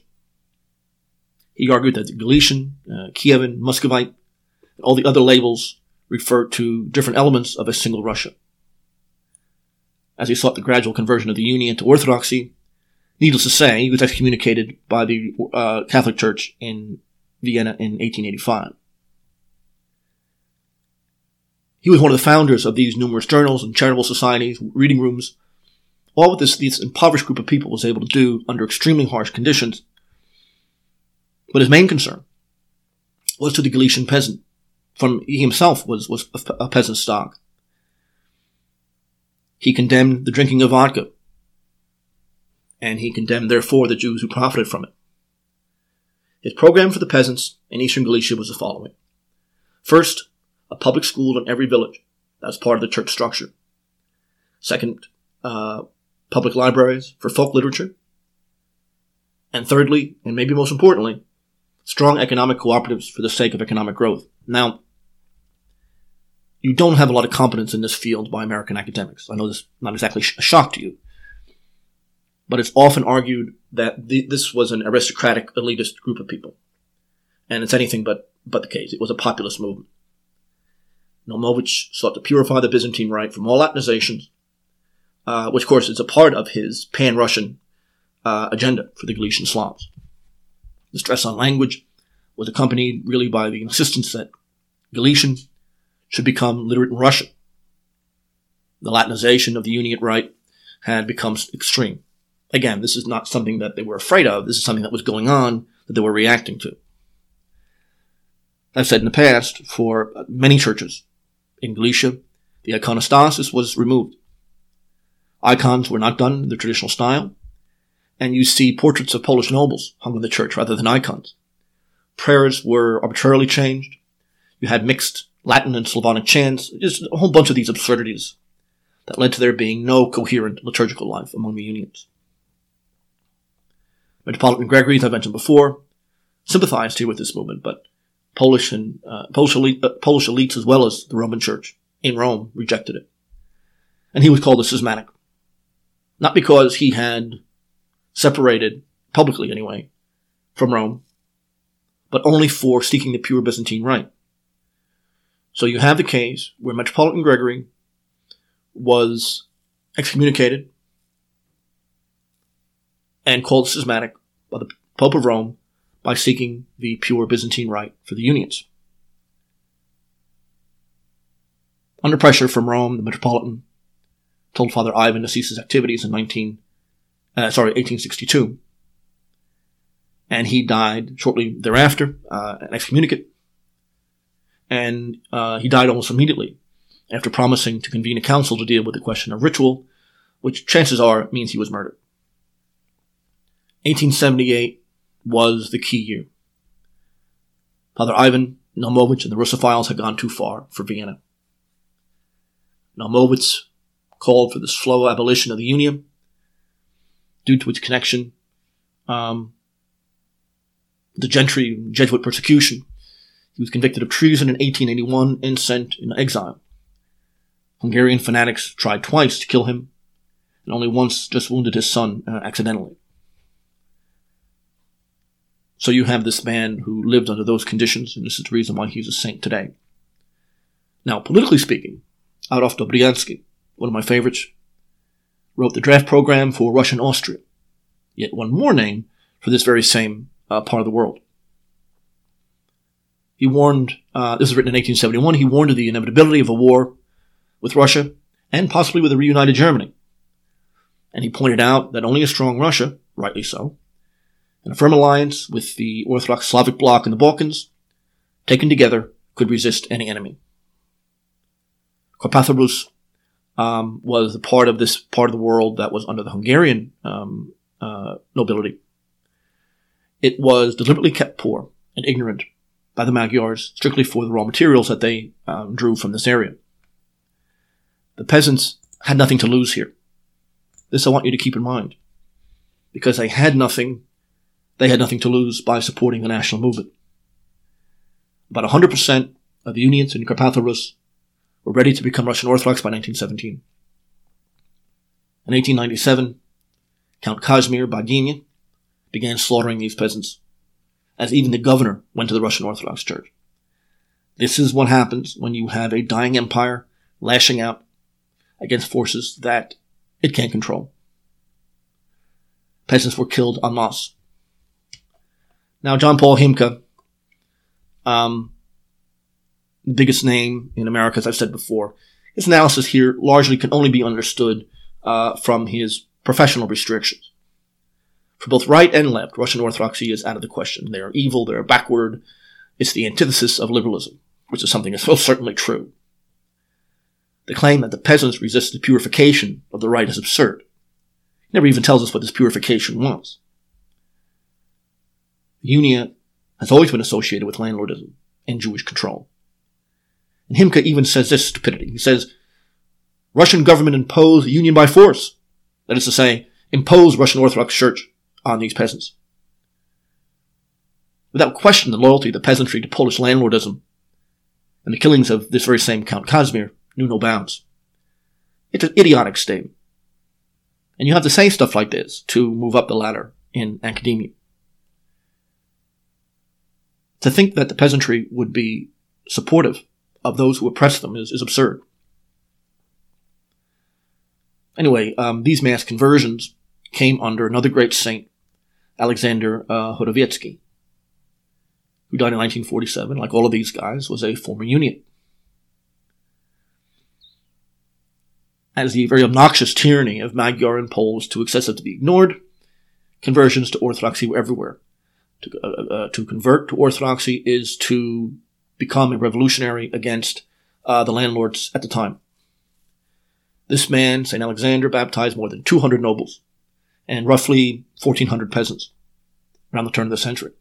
Speaker 2: He argued that the Galician, Kievan, Muscovite, and all the other labels refer to different elements of a single Russia. As he sought the gradual conversion of the Union to Orthodoxy, needless to say, he was excommunicated by the Catholic Church in Vienna in 1885. He was one of the founders of these numerous journals and charitable societies, reading rooms, All what this impoverished group of people was able to do under extremely harsh conditions. But his main concern was to the Galician peasant. He himself was a peasant stock. He condemned the drinking of vodka, and he condemned, therefore, the Jews who profited from it. His program for the peasants in eastern Galicia was the following. First, a public school in every village. That's part of the church structure. Second, public libraries for folk literature. And thirdly, and maybe most importantly, strong economic cooperatives for the sake of economic growth. Now, you don't have a lot of competence in this field by American academics. I know this is not exactly a shock to you. But it's often argued that this was an aristocratic, elitist group of people. And it's anything but the case. It was a populist movement. Naumovich sought to purify the Byzantine Rite from all Latinizations, which, of course, is a part of his pan-Russian agenda for the Galician Slavs. The stress on language was accompanied really by the insistence that Galician should become literate in Russian. The Latinization of the Uniate Rite had become extreme. Again, this is not something that they were afraid of. This is something that was going on that they were reacting to. I've said in the past, for many churches in Galicia, the iconostasis was removed. Icons were not done in the traditional style, and you see portraits of Polish nobles hung in the church rather than icons. Prayers were arbitrarily changed. You had mixed Latin and Slavonic chants, just a whole bunch of these absurdities that led to there being no coherent liturgical life among the Unions. Metropolitan Gregory, as I mentioned before, sympathized here with this movement, but Polish elites as well as the Roman Church in Rome rejected it. And he was called a schismatic. Not because he had separated, publicly anyway, from Rome, but only for seeking the pure Byzantine Rite. So you have the case where Metropolitan Gregory was excommunicated and called schismatic by the Pope of Rome by seeking the pure Byzantine Rite for the Unions. Under pressure from Rome, the Metropolitan told Father Ivan to cease his activities in 1862. And he died shortly thereafter, an excommunicate. And he died almost immediately after promising to convene a council to deal with the question of ritual, which chances are means he was murdered. 1878 was the key year. Father Ivan Naumovich and the Russophiles had gone too far for Vienna. Naumovich called for the slow abolition of the Union due to its connection the gentry and Jesuit persecution. He was convicted of treason in 1881 and sent in exile. Hungarian fanatics tried twice to kill him, and only once just wounded his son accidentally. So you have this man who lived under those conditions, and this is the reason why he's a saint today. Now, politically speaking, Adolf Dobriansky, one of my favorites, wrote the draft program for Russian Austria, yet one more name for this very same part of the world. He warned, this was written in 1871, he warned of the inevitability of a war with Russia and possibly with a reunited Germany. And he pointed out that only a strong Russia, rightly so, and a firm alliance with the Orthodox Slavic bloc in the Balkans, taken together, could resist any enemy. Karpatha Rus was the part of this part of the world that was under the Hungarian nobility. It was deliberately kept poor and ignorant by the Magyars, strictly for the raw materials that they drew from this area. The peasants had nothing to lose here. This I want you to keep in mind, because they had nothing to lose by supporting the national movement. About 100% of the Unions in Karpatha Rus were ready to become Russian Orthodox by 1917. In 1897, Count Kazimir Baginin began slaughtering these peasants, as even the governor went to the Russian Orthodox Church. This is what happens when you have a dying empire lashing out against forces that it can't control. Peasants were killed en masse. Now, John Paul Himka, the biggest name in America, as I've said before, his analysis here largely can only be understood from his professional restrictions. For both right and left, Russian Orthodoxy is out of the question. They are evil, they are backward. It's the antithesis of liberalism, which is something that's most certainly true. The claim that the peasants resist the purification of the right is absurd. He never even tells us what this purification was. The Unia has always been associated with landlordism and Jewish control. And Himka even says this stupidity. He says, Russian government imposed the union by force. That is to say, imposed Russian Orthodox Church on these peasants. Without question, the loyalty of the peasantry to Polish landlordism and the killings of this very same Count Casimir knew no bounds. It's an idiotic statement. And you have to say stuff like this to move up the ladder in academia. To think that the peasantry would be supportive of those who oppress them is absurd. Anyway, these mass conversions came under another great saint, Alexander Hodowiecki, who died in 1947, like all of these guys, was a former Union. As the very obnoxious tyranny of Magyar and Poles too excessive to be ignored, conversions to Orthodoxy were everywhere. To convert to Orthodoxy is to become a revolutionary against the landlords at the time. This man, St. Alexander, baptized more than 200 nobles and roughly 1,400 peasants around the turn of the century.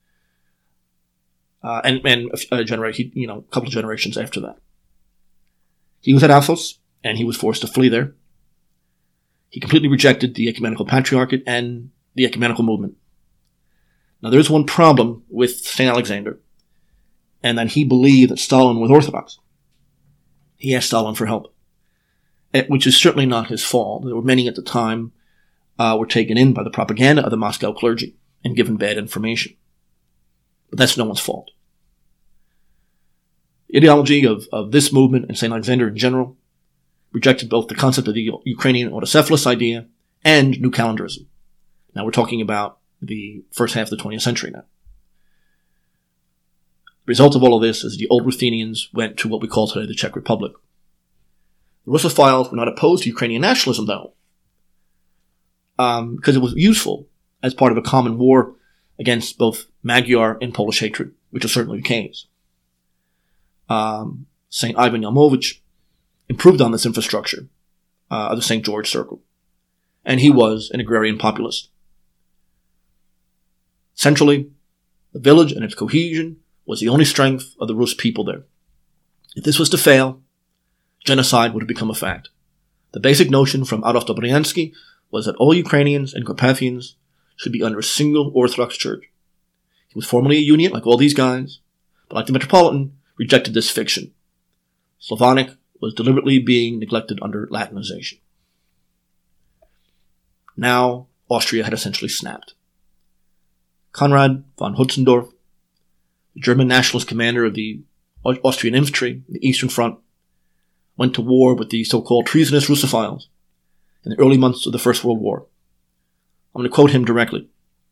Speaker 2: And a couple of generations after that. He was at Athos, and he was forced to flee there. He completely rejected the ecumenical patriarchate and the ecumenical movement. Now, there's one problem with St. Alexander, and that he believed that Stalin was Orthodox. He asked Stalin for help, which is certainly not his fault. There were many at the time were taken in by the propaganda of the Moscow clergy and given bad information. But that's no one's fault. The ideology of this movement and St. Alexander in general rejected both the concept of the Ukrainian autocephalous idea and New Calendarism. Now we're talking about the first half of the 20th century now. The result of all of this is the old Ruthenians went to what we call today the Czech Republic. The Russophiles were not opposed to Ukrainian nationalism, though, because it was useful as part of a common war against both Magyar and Polish hatred, which is certainly the case. St. Ivan Yamovich improved on this infrastructure of the St. George Circle, and he was an agrarian populist. Centrally, the village and its cohesion was the only strength of the Rus people there. If this was to fail, genocide would have become a fact. The basic notion from Adolf Dobryansky was that all Ukrainians and Carpathians should be under a single Orthodox church. He was formerly a Union, like all these guys, but like the Metropolitan, rejected this fiction. Slavonic was deliberately being neglected under Latinization. Now, Austria had essentially snapped. Konrad von Hötzendorf, the German nationalist commander of the Austrian infantry, the Eastern Front, went to war with the so-called treasonous Russophiles in the early months of the First World War. I'm going to quote him directly.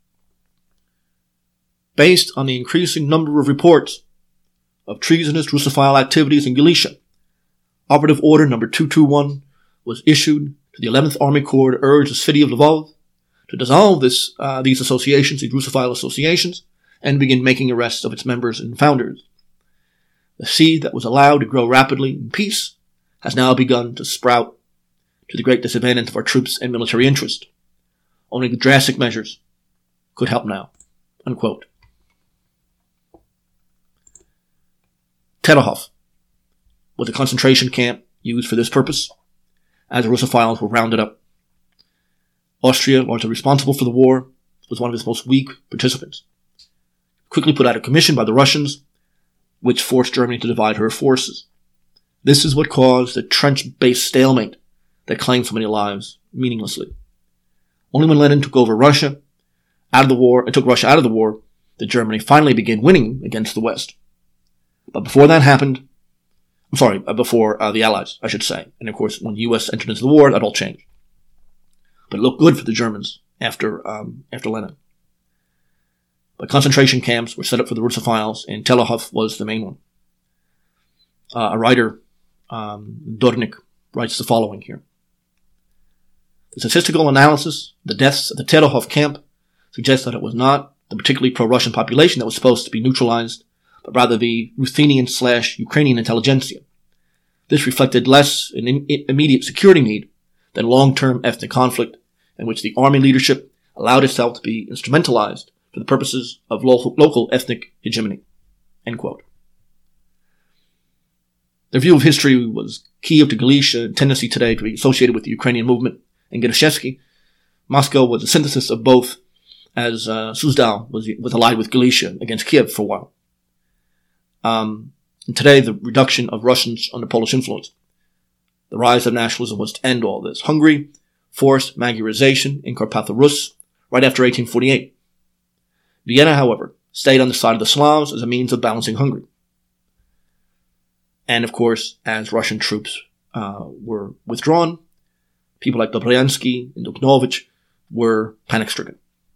Speaker 2: Based on the increasing number of reports of treasonous Russophile activities in Galicia, Operative Order No. 221 was issued to the 11th Army Corps to urge the city of Lvov to dissolve these associations, these Russophile associations, and begin making arrests of its members and founders. The seed that was allowed to grow rapidly in peace has now begun to sprout to the great disadvantage of our troops and military interest. Only the drastic measures could help now. Unquote. Terehov was a concentration camp used for this purpose, as the Russophiles were rounded up. Austria, largely responsible for the war, was one of its most weak participants. Quickly put out of commission by the Russians, which forced Germany to divide her forces. This is what caused the trench-based stalemate that claimed so many lives meaninglessly. Only when Lenin took over Russia out of the war and took Russia out of the war did Germany finally begin winning against the West. But before that happened, before the Allies, I should say. And of course, when the U.S. entered into the war, that all changed. But it looked good for the Germans after Lenin. But concentration camps were set up for the Russophiles, and Terehov was the main one. A writer, Dornik, writes the following here. The statistical analysis of the deaths at the Terehov camp suggests that it was not the particularly pro-Russian population that was supposed to be neutralized, but rather the Ruthenian/Ukrainian intelligentsia. This reflected less an immediate security need than long-term ethnic conflict in which the army leadership allowed itself to be instrumentalized for the purposes of local ethnic hegemony. End quote. Their view of history was Kiev to Galicia, and tendency today to be associated with the Ukrainian movement, and Genushevsky. Moscow was a synthesis of both, as Suzdal was allied with Galicia against Kiev for a while. And today, the reduction of Russians under Polish influence. The rise of nationalism was to end all this. Hungary forced Magyarization in Carpatho-Rus right after 1848. Vienna, however, stayed on the side of the Slavs as a means of balancing Hungary. And of course, as Russian troops were withdrawn, people like Dobryansky and Duknovich were panic-stricken.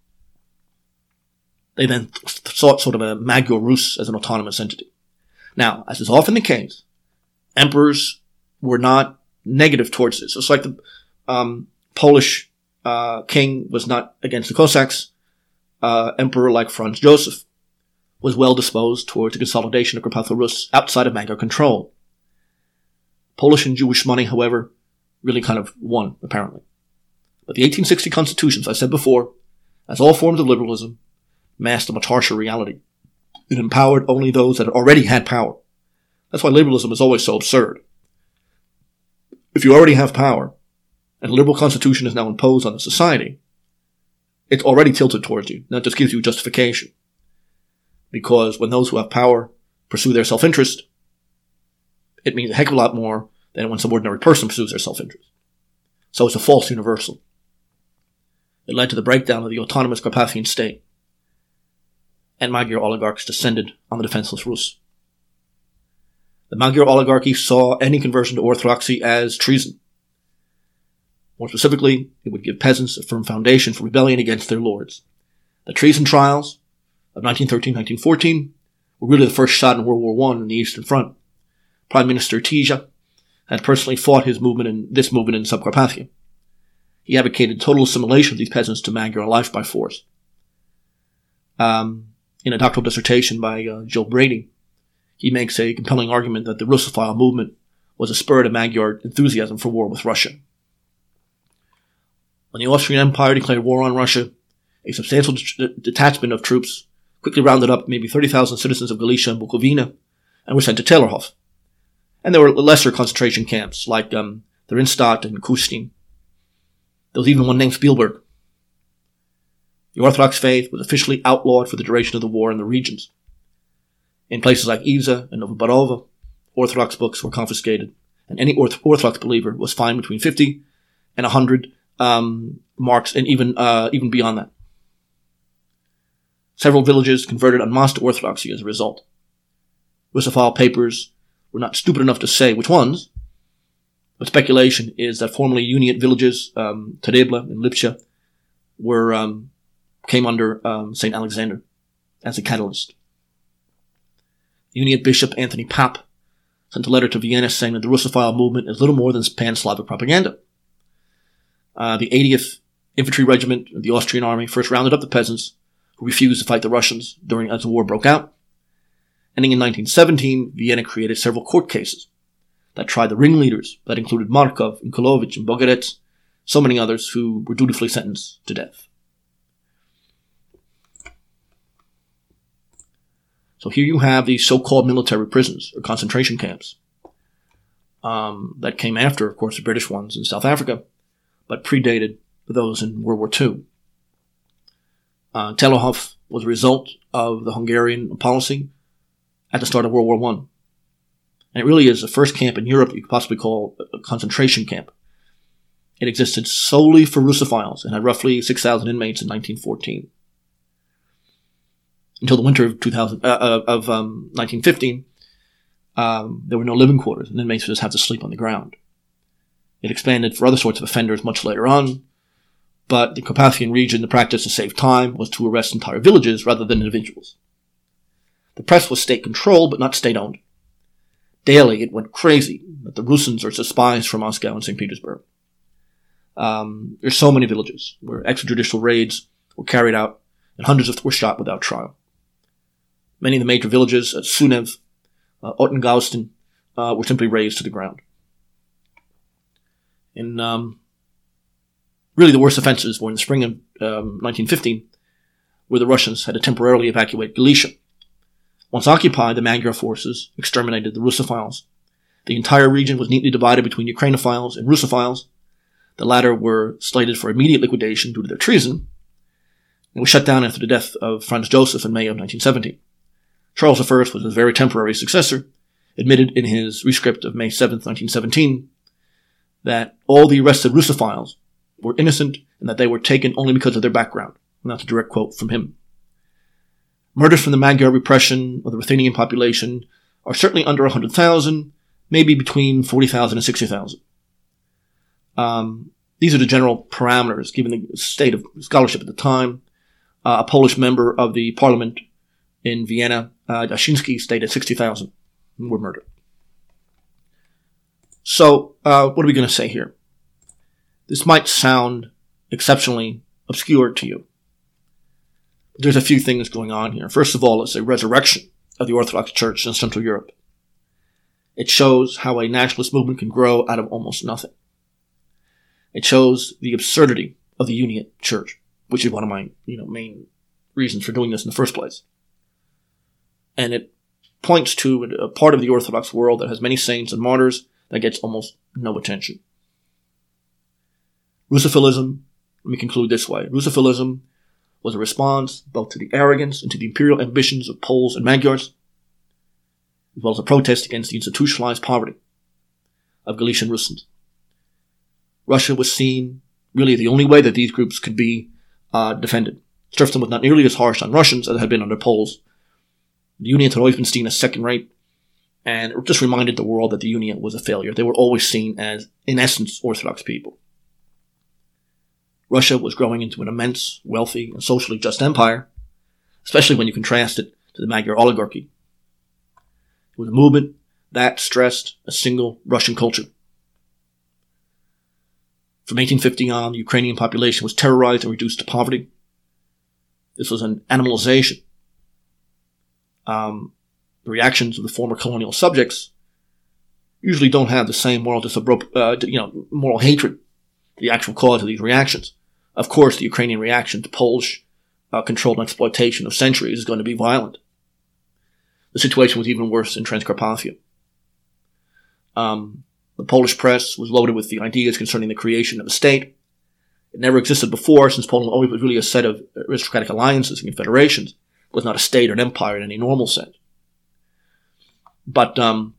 Speaker 2: They then sought sort of a Magyar Rus as an autonomous entity. Now, as is often the case, emperors were not negative towards this. It's like the Polish king was not against the Cossacks. Emperor like Franz Joseph was well disposed towards the consolidation of Carpatho-Rus outside of Magyar control. Polish and Jewish money, however, really kind of won, apparently. But the 1860 constitution, as I said before, as all forms of liberalism, masked a much harsher reality. It empowered only those that already had power. That's why liberalism is always so absurd. If you already have power, and a liberal constitution is now imposed on a society, it's already tilted towards you. That just gives you justification. Because when those who have power pursue their self-interest, it means a heck of a lot more than when some ordinary person pursues their self-interest. So it's a false universal. It led to the breakdown of the autonomous Carpathian state, and Magyar oligarchs descended on the defenseless Rus. The Magyar oligarchy saw any conversion to orthodoxy as treason. More specifically, it would give peasants a firm foundation for rebellion against their lords. The treason trials of 1913-1914 were really the first shot in World War I in the Eastern Front. Prime Minister Tija had personally fought this movement in Subcarpathia. He advocated total assimilation of these peasants to Magyar life by force. In a doctoral dissertation by Joe Brady, he makes a compelling argument that the Russophile movement was a spur to Magyar enthusiasm for war with Russia. When the Austrian Empire declared war on Russia, a substantial detachment of troops quickly rounded up maybe 30,000 citizens of Galicia and Bukovina and were sent to Tellerhof. And there were lesser concentration camps like Theresienstadt and Kustin. There was even one named Spielberg. The Orthodox faith was officially outlawed for the duration of the war in the regions. In places like Iza and Novoborova, Orthodox books were confiscated, and any Orthodox believer was fined between 50 and 100 marks, and even beyond that. Several villages converted en masse to Orthodoxy as a result. Russophile papers were not stupid enough to say which ones, but speculation is that formerly Uniate villages, Terebla and Lipsha, came under St. Alexander as a catalyst. The Uniate bishop Anthony Papp sent a letter to Vienna saying that the Russophile movement is little more than pan-Slavic propaganda. The 80th Infantry Regiment of the Austrian Army first rounded up the peasants who refused to fight the Russians as the war broke out. Ending in 1917, Vienna created several court cases that tried the ringleaders that included Markov and Kolovich and Bogarets, so many others who were dutifully sentenced to death. So here you have these so-called military prisons or concentration camps that came after, of course, the British ones in South Africa, but predated those in World War II. Tellerhof was a result of the Hungarian policy at the start of World War I. And it really is the first camp in Europe you could possibly call a concentration camp. It existed solely for Russophiles and had roughly 6,000 inmates in 1914. Until the winter of 1915, there were no living quarters, and inmates would just have to sleep on the ground. It expanded for other sorts of offenders much later on, but the Carpathian region, the practice to save time was to arrest entire villages rather than individuals. The press was state-controlled, but not state-owned. Daily, it went crazy that the Russians are spies from Moscow and St. Petersburg. There's so many villages where extrajudicial raids were carried out and hundreds were shot without trial. Many of the major villages at Sunev, Ottengausten, were simply razed to the ground. And really the worst offenses were in the spring of 1915, where the Russians had to temporarily evacuate Galicia. Once occupied, the Magyar forces exterminated the Russophiles. The entire region was neatly divided between Ukrainophiles and Russophiles. The latter were slated for immediate liquidation due to their treason, and was shut down after the death of Franz Joseph in May of 1917. Charles I was his very temporary successor, admitted in his rescript of May 7, 1917, that all the arrested Russophiles were innocent and that they were taken only because of their background. And that's a direct quote from him. Murders from the Magyar repression of the Ruthenian population are certainly under 100,000, maybe between 40,000 and 60,000. These are the general parameters given the state of scholarship at the time. A Polish member of the parliament in Vienna, Dashinsky, stated 60,000 were murdered. So, what are we going to say here? This might sound exceptionally obscure to you. There's a few things going on here. First of all, it's a resurrection of the Orthodox Church in Central Europe. It shows how a nationalist movement can grow out of almost nothing. It shows the absurdity of the Uniate Church, which is one of my main reasons for doing this in the first place. And it points to a part of the Orthodox world that has many saints and martyrs that gets almost no attention. Russophilism, let me conclude this way. Russophilism was a response both to the arrogance and to the imperial ambitions of Poles and Magyars, as well as a protest against the institutionalized poverty of Galician Russians. Russia was seen really the only way that these groups could be defended. Serfdom was not nearly as harsh on Russians as it had been under Poles. The Union had always been seen as second-rate, and it just reminded the world that the Union was a failure. They were always seen as, in essence, Orthodox people. Russia was growing into an immense, wealthy, and socially just empire, especially when you contrast it to the Magyar oligarchy. It was a movement that stressed a single Russian culture. From 1850 on, the Ukrainian population was terrorized and reduced to poverty. This was an animalization. The reactions of the former colonial subjects usually don't have the same moral moral hatred, the actual cause of these reactions. Of course, the Ukrainian reaction to Polish control and exploitation of centuries is going to be violent. The situation was even worse in Transcarpathia. The Polish press was loaded with the ideas concerning the creation of a state. It never existed before, since Poland always was really a set of aristocratic alliances and confederations. It was not a state or an empire in any normal sense. But,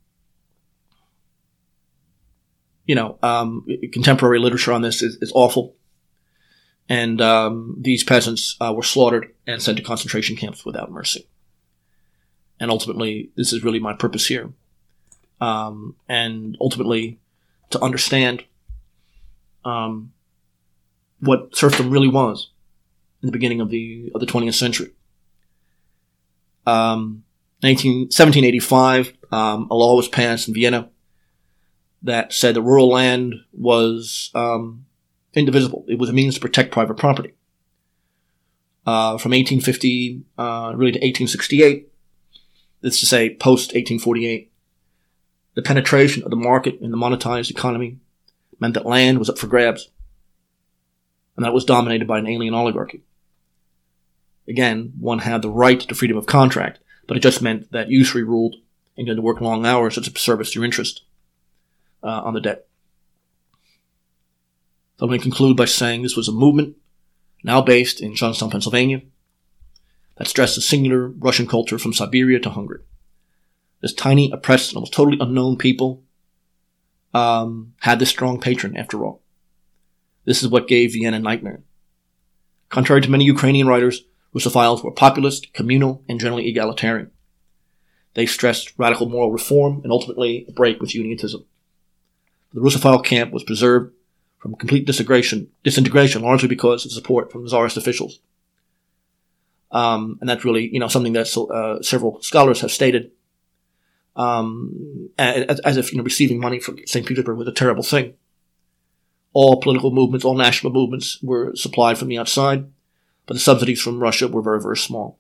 Speaker 2: contemporary literature on this is awful. And these peasants were slaughtered and sent to concentration camps without mercy. And ultimately, this is really my purpose here. And ultimately, to understand what serfdom really was in the beginning of the 20th century. 1785, a law was passed in Vienna that said the rural land was indivisible. It was a means to protect private property. From 1850 really to 1868, that's to say post-1848, the penetration of the market in the monetized economy meant that land was up for grabs, and that was dominated by an alien oligarchy. Again, one had the right to freedom of contract, but it just meant that usury ruled and you had to work long hours to service your interest on the debt. So I'm going to conclude by saying this was a movement now based in Johnstown, Pennsylvania, that stressed a singular Russian culture from Siberia to Hungary. This tiny, oppressed, and almost totally unknown people had this strong patron, after all. This is what gave Vienna a nightmare. Contrary to many Ukrainian writers, Russophiles were populist, communal, and generally egalitarian. They stressed radical moral reform and ultimately a break with Uniatism. The Russophile camp was preserved from complete disintegration largely because of support from Tsarist officials. And that's really, something that several scholars have stated as if receiving money from St. Petersburg was a terrible thing. all political movements, all national movements were supplied from the outside, but the subsidies from Russia were very, very small.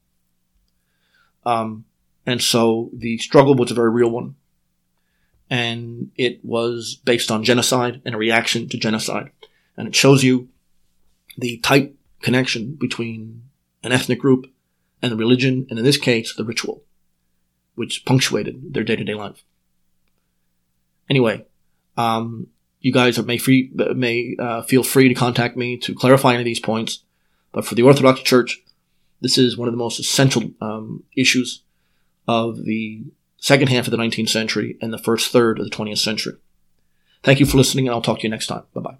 Speaker 2: And so the struggle was a very real one. And it was based on genocide and a reaction to genocide. And it shows you the tight connection between an ethnic group and the religion, and in this case, the ritual, which punctuated their day-to-day life. Anyway, you guys may feel free to contact me to clarify any of these points. But for the Orthodox Church, this is one of the most essential issues of the second half of the 19th century and the first third of the 20th century. Thank you for listening, and I'll talk to you next time. Bye-bye.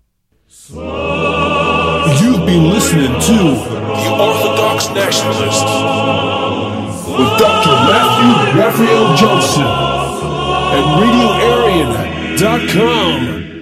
Speaker 1: You've been listening to The Orthodox Nationalist with Dr. Matthew Raphael Johnson at RadioArian.com.